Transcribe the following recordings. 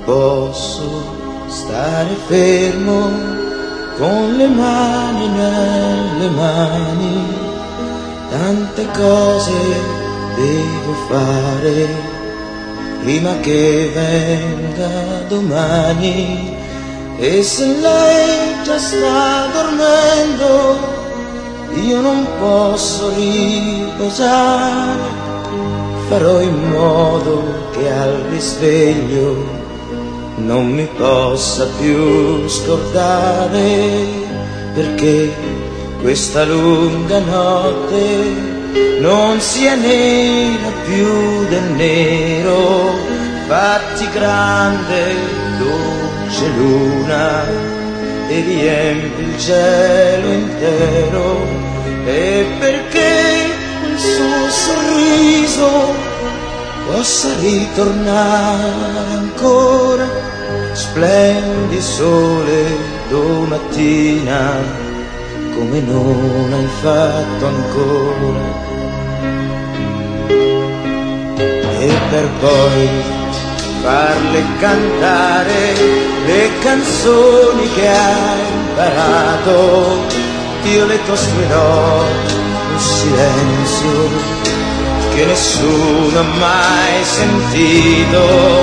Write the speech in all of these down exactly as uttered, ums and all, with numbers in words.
posso stare fermo con le mani nelle mani, tante cose devo fare prima che venga domani. E se lei già sta dormendo, io non posso riposare, farò in modo che al risveglio non mi possa più scordare, perché questa lunga notte non sia nera più del nero. Fatti grande, dolce luna, e riempi il cielo intero, e perché quel suo sorriso possa ritornare ancora, splendi sole domattina come non hai fatto ancora. E per poi farle cantare le canzoni che hai imparato, io le costruirò un silenzio che nessuno ha mai sentito.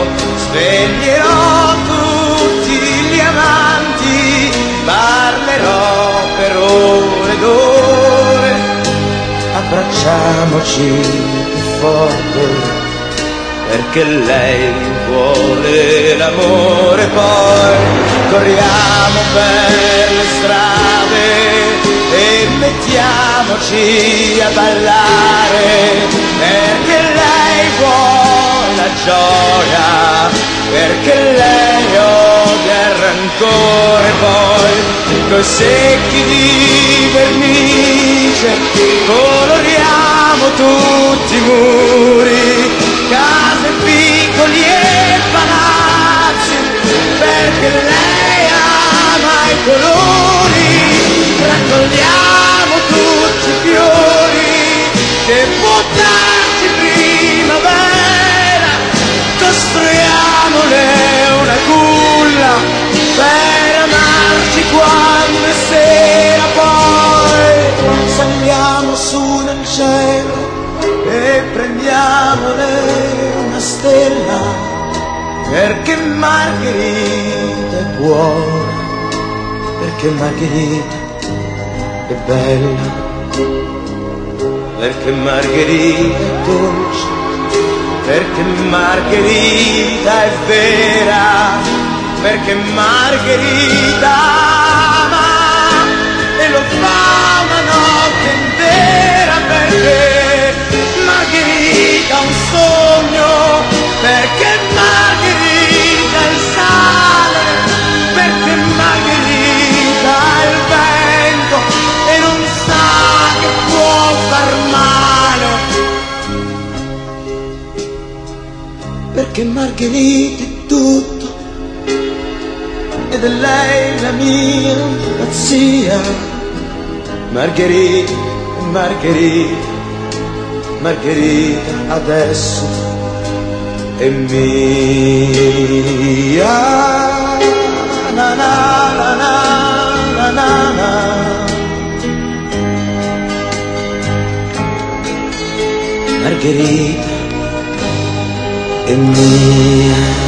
Sveglierò tutti gli amanti, parlerò per ore ed ore, abbracciamoci più forte, perché lei vuole l'amore. Poi corriamo per le strade e mettiamoci a ballare, perché lei vuole la gioia, perché lei odia il rancore. Poi coi secchi di vernice coloriamo tutti i muri, case, piccoli e palazzi, perché lei ama i colori. Raccogliamo tutti i fiori che può darci primavera, costruiamole una culla per amarci quando è sera. Poi saliamo su nel cielo e prendiamole una stella, perché Margherita è buona, perché Margherita è bella, perché Margherita è dolce, perché Margherita è vera, perché Margherita ama e lo fa una notte intera, perché Margherita un sogno, perché Margherita il sale, perché Margherita il vento e non sa che può far male, perché Margherita è tutto ed è lei la mia pazzia. Margherita, Margherita, Margherita adesso è mia. Na na na na na na. Margherita è mia.